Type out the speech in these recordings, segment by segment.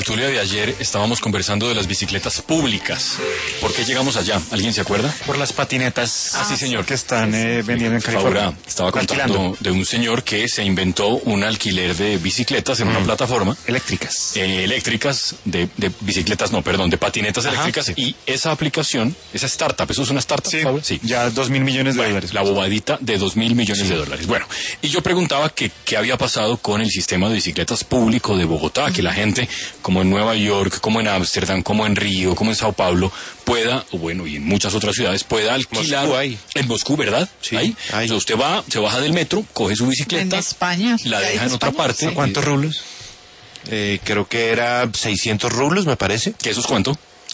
tertulia de ayer estábamos conversando de las bicicletas públicas. ¿Por qué llegamos allá? ¿Alguien se acuerda? Por las patinetas. Sí, señor. Que están vendiendo en California. Ahora estaba contando de un señor que se inventó un alquiler de bicicletas en una plataforma. Eléctricas. Eléctricas, de bicicletas, no, perdón, de patinetas eléctricas. Sí. Y esa aplicación, esa startup, ¿eso es una startup, Sí, Pablo? Sí. Ya 2.000 millones de dólares. La bobadita de 2.000 millones de dólares. Bueno, y yo preguntaba qué había pasado con el sistema de bicicletas público de Bogotá, que la gente, como en Nueva York, como en Ámsterdam, como en Río, como en Sao Paulo, pueda, bueno, y en muchas otras ciudades, pueda alquilar. Moscú hay. En Moscú, ¿verdad? Sí, ahí. hay. Entonces usted va, se baja del metro, coge su bicicleta. En España. La deja en otra parte. ¿A cuántos rublos? Creo que era 600 rublos, me parece. ¿Qué eso es cuánto?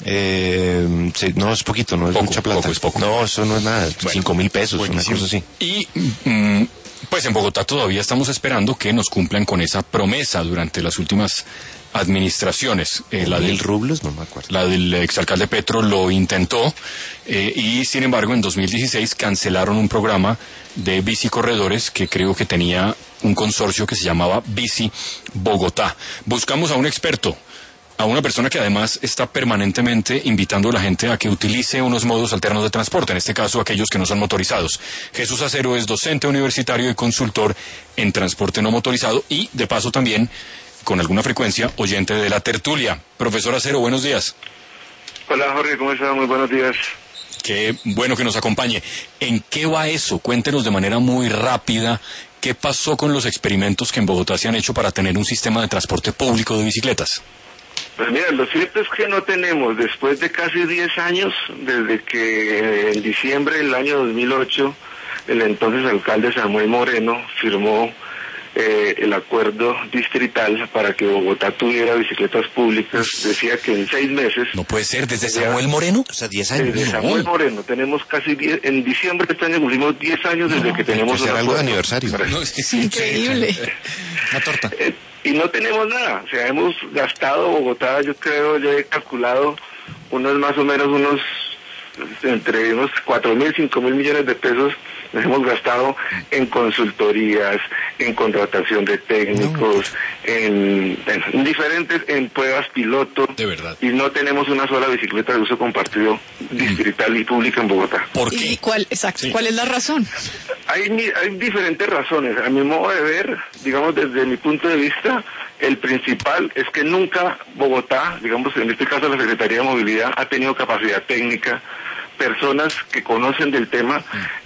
No, es poquito, no es Poco, mucha plata. poco, es poco. No, eso no es nada, 5.000 pesos, buenísimo. una cosa así. Y pues en Bogotá todavía estamos esperando que nos cumplan con esa promesa durante las últimas administraciones. La del rublos, no me acuerdo. La del exalcalde Petro lo intentó y sin embargo en 2016 cancelaron un programa de bicicorredores que creo que tenía un consorcio que se llamaba Bici Bogotá. Buscamos a un experto, a una persona que además está permanentemente invitando a la gente a que utilice unos modos alternos de transporte, en este caso aquellos que no son motorizados. Jesús Acero es docente universitario y consultor en transporte no motorizado y, de paso también, con alguna frecuencia, oyente de la tertulia. Profesor Acero, buenos días. Hola Jorge, ¿cómo está? Muy buenos días. Qué bueno que nos acompañe. ¿En qué va eso? Cuéntenos de manera muy rápida qué pasó con los experimentos que en Bogotá se han hecho para tener un sistema de transporte público de bicicletas. Pues mira, lo cierto es que no tenemos, después de casi 10 años, desde que en diciembre del año 2008, el entonces alcalde Samuel Moreno firmó el acuerdo distrital para que Bogotá tuviera bicicletas públicas. Decía que en 6 meses... No puede ser, ¿desde Samuel Moreno? O sea, 10 años. Desde Samuel Moreno, tenemos casi 10, en diciembre de este año cumplimos 10 años desde que tenemos un algo de acuerdo. aniversario. No, Es increíble. Una torta. Y no tenemos nada, o sea, hemos gastado Bogotá, yo he calculado más o menos entre unos 4.000, 5.000 millones de pesos nos hemos gastado en consultorías, en contratación de técnicos, en pruebas piloto. De verdad. Y no tenemos una sola bicicleta de uso compartido distrital y pública en Bogotá. ¿Por qué? ¿Y cuál es la razón? Hay diferentes razones. A mi modo de ver, digamos desde mi punto de vista, el principal es que nunca Bogotá, digamos en este caso la Secretaría de Movilidad, ha tenido capacidad técnica, personas que conocen del tema,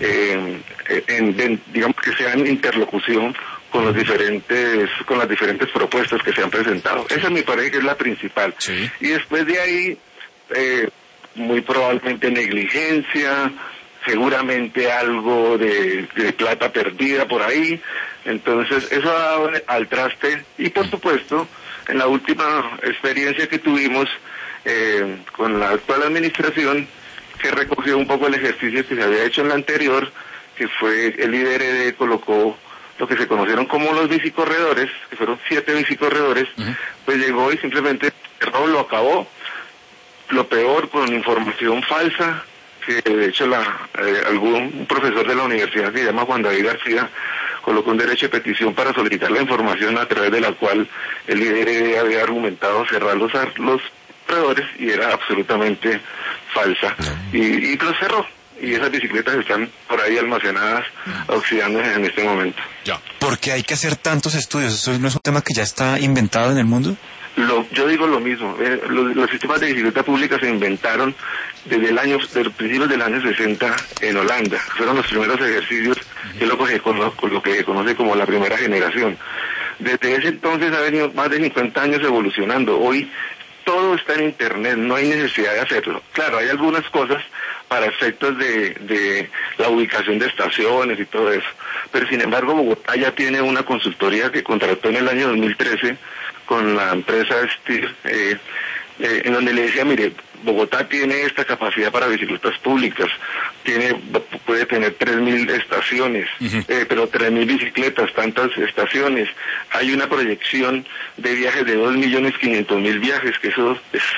digamos que sean interlocución con las diferentes propuestas que se han presentado. Esa me parece que es la principal. Sí. Y después de ahí, muy probablemente negligencia, seguramente algo de plata perdida por ahí. Entonces eso ha dado al traste. Y por supuesto, en la última experiencia que tuvimos con la actual administración, que recogió un poco el ejercicio que se había hecho en la anterior, que fue el IDRD colocó lo que se conocieron como los bicicorredores, que fueron 7 bicicorredores, pues llegó y simplemente cerró, lo acabó. Lo peor, con información falsa, que de hecho un profesor de la universidad que se llama Juan David García colocó un derecho de petición para solicitar la información a través de la cual el IDRD había argumentado cerrar los corredores y era absolutamente falsa y lo cerró. Y esas bicicletas están por ahí almacenadas, oxidándose en este momento. Ya. ¿Por qué hay que hacer tantos estudios? ¿Eso no es un tema que ya está inventado en el mundo? Yo digo lo mismo. Los sistemas de bicicleta pública se inventaron desde los principios del año 60 en Holanda. Fueron los primeros ejercicios, que es lo que se conoce como la primera generación. Desde ese entonces ha venido más de 50 años evolucionando. Hoy todo está en Internet, no hay necesidad de hacerlo. Claro, hay algunas cosas para efectos de la ubicación de estaciones y todo eso. Pero sin embargo, Bogotá ya tiene una consultoría que contrató en el año 2013 con la empresa Steer, en donde le decía, mire, Bogotá tiene esta capacidad para bicicletas públicas, puede tener 3.000 estaciones, pero 3.000 bicicletas, tantas estaciones. Hay una proyección de viajes de 2.500.000 viajes, que eso es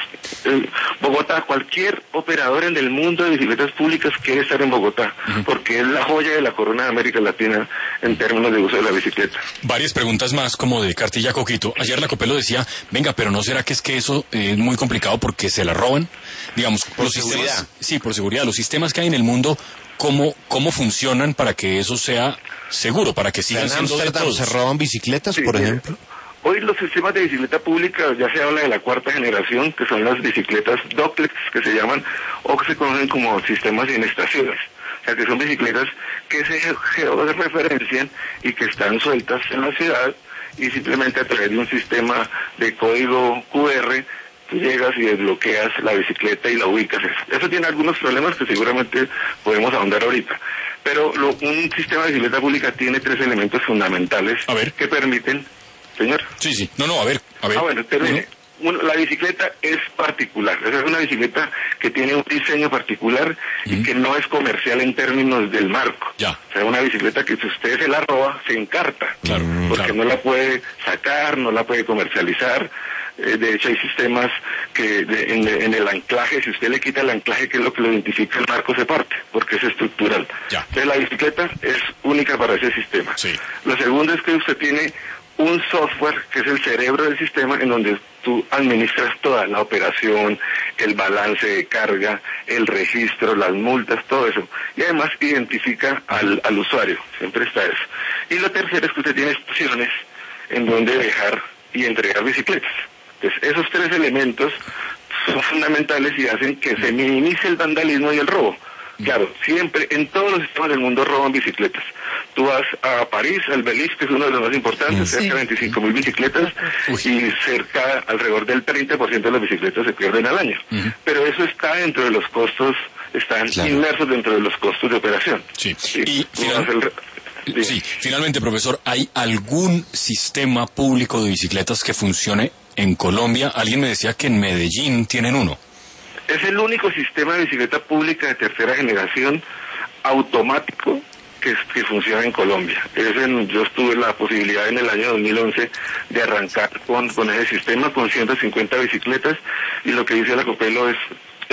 Bogotá, cualquier operador en el mundo de bicicletas públicas quiere estar en Bogotá, porque es la joya de la corona de América Latina en términos de uso de la bicicleta. Varias preguntas más como de Cartilla Coquito. Ayer la Copelo decía, venga, pero ¿no será que es que eso es muy complicado porque se la roban? Digamos, Por los seguridad. sistemas, sí, por seguridad. Los sistemas que hay en el mundo, ¿cómo funcionan para que eso sea seguro, para que sigan ¿En siendo de Ámsterdam todos? se roban bicicletas, Sí, por mira, ejemplo? Hoy los sistemas de bicicleta pública, ya se habla de la cuarta generación, que son las bicicletas duplex, que se llaman, o que se conocen como sistemas sin estaciones. O sea, que son bicicletas que se georreferencian y que están sueltas en la ciudad y simplemente a través de un sistema de código QR tú llegas y desbloqueas la bicicleta y la ubicas. Eso tiene algunos problemas que seguramente podemos ahondar ahorita. Pero un sistema de bicicleta pública tiene 3 elementos fundamentales A ver. que permiten... Señor. Sí, no, a ver. Bueno, termine. La bicicleta es particular. Esa es una bicicleta que tiene un diseño particular y que no es comercial en términos del marco. Ya. O sea, una bicicleta que si usted se la roba, se encarta. Claro, Porque claro. no la puede sacar, no la puede comercializar. De hecho, hay sistemas que en el anclaje, si usted le quita el anclaje, que es lo que lo identifica, el marco se parte, porque es estructural. Ya. Entonces, la bicicleta es única para ese sistema. Sí. Lo segundo es que usted tiene un software que es el cerebro del sistema en donde tú administras toda la operación, el balance de carga, el registro, las multas, todo eso. Y además identifica al usuario, siempre está eso. Y lo tercero es que usted tiene estaciones en donde dejar y entregar bicicletas. Entonces, esos 3 elementos son fundamentales y hacen que se minimice el vandalismo y el robo. Claro, siempre, en todos los sistemas del mundo roban bicicletas. Tú vas a París, al Belice, que es uno de los más importantes, Sí. cerca de 25.000 bicicletas, y cerca, alrededor del 30% de las bicicletas se pierden al año. Pero eso está dentro de los costos, están inmersos dentro de los costos de operación. Sí. Y tú vas Dime. Sí, finalmente, profesor, ¿hay algún sistema público de bicicletas que funcione en Colombia? Alguien me decía que en Medellín tienen uno. Es el único sistema de bicicleta pública de tercera generación automático que funciona en Colombia. Yo tuve la posibilidad en el año 2011 de arrancar con ese sistema con 150 bicicletas y lo que dice la Copelo es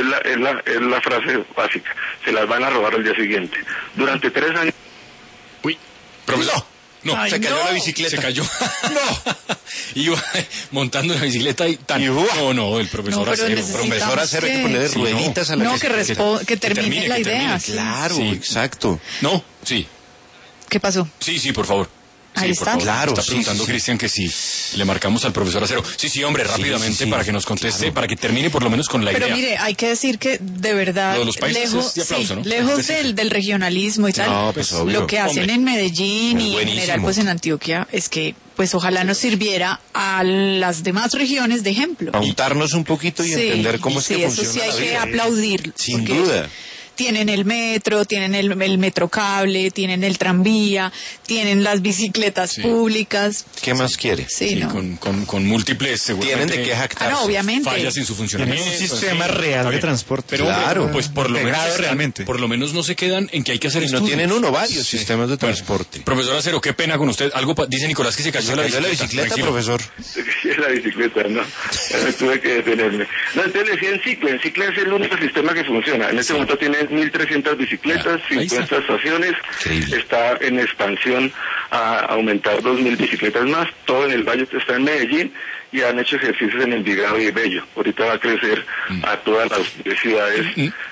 la frase básica: se las van a robar al día siguiente. Durante 3 años. Uy, profesor. No, Ay, se cayó no. la bicicleta. Se cayó. No. Iba montando la bicicleta y tan. No, el profesor No, pero Acero. necesitamos Profesor Acero, hay que que- ponerle Sí, no. rueditas a la No, bicicleta. que termine la idea. sí. Claro, Sí. exacto. No, sí. ¿Qué pasó? Sí, por favor. Ahí por está. favor. Claro, Está sí, preguntando sí. Cristian que si le marcamos al profesor Acero. Sí, hombre, rápidamente sí, para que nos conteste, claro. para que termine por lo menos con la Pero idea. mire, hay que decir que de verdad, Lo de los países lejos, es de aplauso, ¿no? lejos Es decir, del regionalismo y tal, No, pues, obvio. lo que hacen Hombre, en Medellín es y en buenísimo. general pues en Antioquia es que pues ojalá nos sirviera a las demás regiones de ejemplo. Untarnos un poquito y Sí, entender cómo es sí, que eso funciona sí hay la que vida. aplaudir. Sin porque duda. Tienen el metro, tienen el metrocable, tienen el tranvía, tienen las bicicletas Sí. públicas. ¿Qué más quiere? Sí, Sí, no. con múltiples, seguramente. Tienen de qué jactarse. Ah, no, obviamente. Fallas en su funcionamiento. Tienen un sistema sí, real está de bien. transporte. Pero hombre, Claro. pues por lo menos Integrado realmente. por lo menos no se quedan en que hay que hacer Y no estudios. tienen uno, varios Sí. sistemas de Bueno, transporte. profesor Acero, qué pena con usted. Algo dice Nicolás que se cayó ¿Se la cayó bicicleta. la bicicleta, Tranquilo. profesor? La bicicleta, no. Ya me tuve que detenerme. No, entonces le decía en Cicla. En Cicla es el único sistema que funciona. En este momento tiene 1.300 bicicletas, Ya, ahí 50 estaciones. Increíble. Está en expansión a aumentar 2.000 bicicletas más. Todo en el Valle está en Medellín y han hecho ejercicios en Envigado y Bello. Ahorita va a crecer a todas las ciudades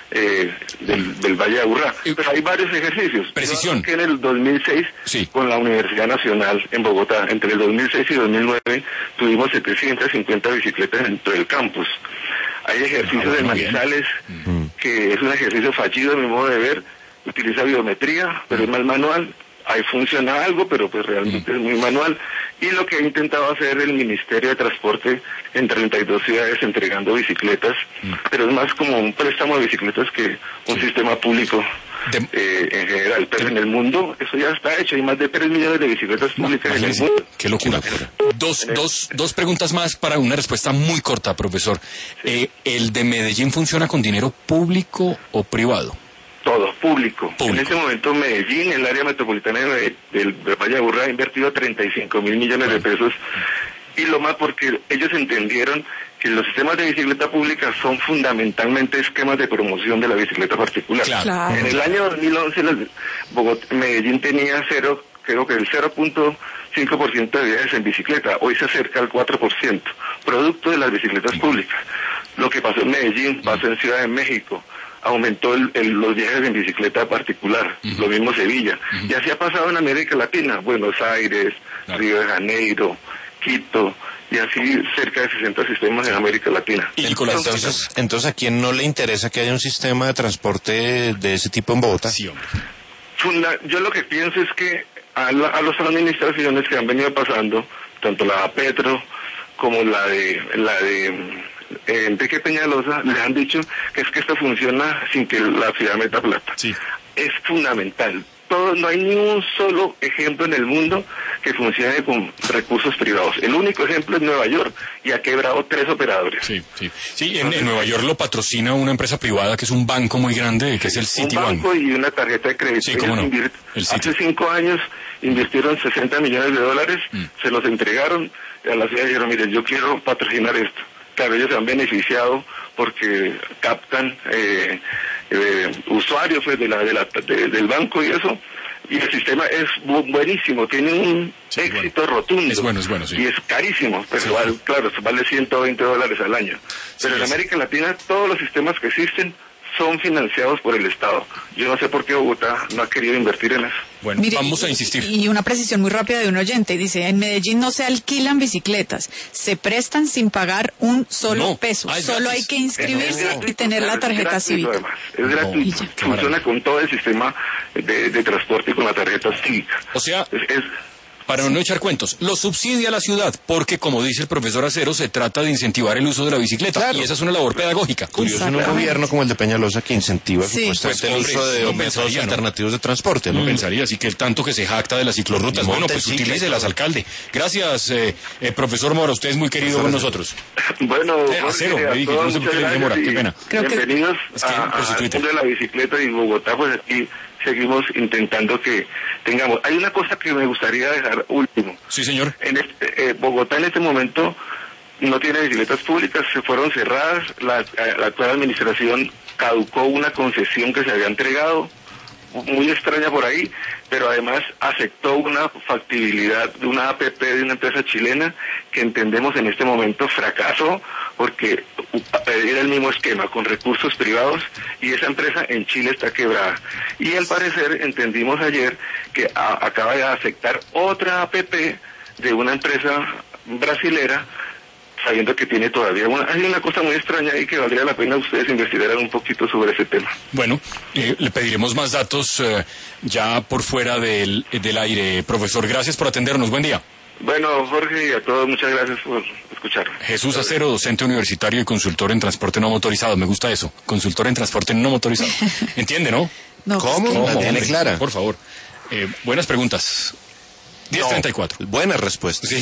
del Valle de Aburrá. Pero hay varios ejercicios. Precisión. Que en el 2006, Sí. con la Universidad Nacional en Bogotá, entre el 2006 y 2009, tuvimos 750 bicicletas dentro del campus. Hay ejercicios de muy bien. Manizales, que es un ejercicio fallido, a mi modo de ver. Utiliza biometría, pero es más manual. Ahí funciona algo, pero pues realmente es muy manual. Y lo que ha intentado hacer el Ministerio de Transporte en 32 ciudades entregando bicicletas, pero es más como un préstamo de bicicletas que un sistema público en general. Pero en el mundo eso ya está hecho. Hay más de 3 millones de bicicletas públicas en el Imagínese, mundo. qué locura. Dos preguntas más para una respuesta muy corta, profesor. ¿El de Medellín funciona con dinero público o privado? Todo, público. Público. En este momento Medellín, el área metropolitana del Valle de Aburrá, ha invertido 35.000 millones de pesos. Y lo más porque ellos entendieron que los sistemas de bicicleta pública son fundamentalmente esquemas de promoción de la bicicleta particular. Claro. En el año 2011 Medellín tenía creo que el 0.5% de viajes en bicicleta, hoy se acerca al 4%, producto de las bicicletas públicas. Lo que pasó en Medellín, pasó en Ciudad de México, aumentó los viajes en bicicleta particular, lo mismo Sevilla, y así ha pasado en América Latina, Buenos Aires, Río de Janeiro, Quito, y así cerca de 60 sistemas en América Latina. Y Entonces, ¿a quién no le interesa que haya un sistema de transporte de ese tipo en Bogotá? sí, hombre. Yo lo que pienso es que a las administraciones que han venido pasando, tanto la Petro como la de Enrique Peñalosa, le han dicho que es que esto funciona sin que la ciudad meta plata. Sí. Es fundamental. No hay ni un solo ejemplo en el mundo que funcione con recursos privados. El único ejemplo es Nueva York y ha quebrado 3 operadores. Sí, en Nueva York lo patrocina una empresa privada que es un banco muy grande, que es el Citibank. Un banco y una tarjeta de crédito. Sí, cómo no. Hace 5 años invirtieron 60 millones de dólares, se los entregaron a la ciudad y dijeron, mire, yo quiero patrocinar esto. Claro, ellos se han beneficiado porque captan usuarios pues, del banco y eso, y el sistema es buenísimo, tiene un éxito rotundo. Es bueno, sí. Y es carísimo, pero claro, vale $120 al año. Pero en América Latina todos los sistemas que existen son financiados por el Estado. Yo no sé por qué Bogotá no ha querido invertir en eso. Bueno, Mire, vamos a insistir. Y una precisión muy rápida de un oyente. Dice, en Medellín no se alquilan bicicletas, se prestan sin pagar un solo peso. Solo hay que inscribirse y tener la tarjeta cívica. Además, es gratuito. Funciona con todo el sistema de transporte y con la tarjeta cívica. O sea, para no echar cuentos, lo subsidia la ciudad, porque como dice el profesor Acero, se trata de incentivar el uso de la bicicleta, Claro. y esa es una labor pedagógica. Curioso en un gobierno como el de Peñalosa que incentiva supuestamente el uso de métodos alternativos de transporte, ¿no? No pensaría, así que el tanto que se jacta de las ciclorrutas, bueno, pues utilícelas, alcalde. Gracias, profesor Mora, usted es muy querido con nosotros. Bueno, Acero, a me dije, todos, no sé por qué le dije Mora, qué pena. Bienvenidos Es que, a por su Twitter. de la bicicleta y Bogotá, pues aquí seguimos intentando que tengamos. Hay una cosa que me gustaría dejar último. Sí, señor. Bogotá en este momento no tiene bicicletas públicas, se fueron cerradas, la actual administración caducó una concesión que se había entregado, muy extraña por ahí, pero además aceptó una factibilidad de una APP de una empresa chilena que entendemos en este momento fracasó porque era el mismo esquema con recursos privados y esa empresa en Chile está quebrada. Y al parecer entendimos ayer que acaba de aceptar otra APP de una empresa brasilera, sabiendo que tiene todavía hay una cosa muy extraña ahí que valdría la pena ustedes investigaran un poquito sobre ese tema. Bueno, le pediremos más datos ya por fuera del aire. Profesor, gracias por atendernos. Buen día. Bueno, Jorge, y a todos, muchas gracias por escucharme. Jesús Acero, docente universitario y consultor en transporte no motorizado. Me gusta eso, consultor en transporte no motorizado. ¿Entiende, no? No, ¿Cómo? La tiene clara. Por favor. Buenas preguntas. 10:34. Buenas respuestas. Sí.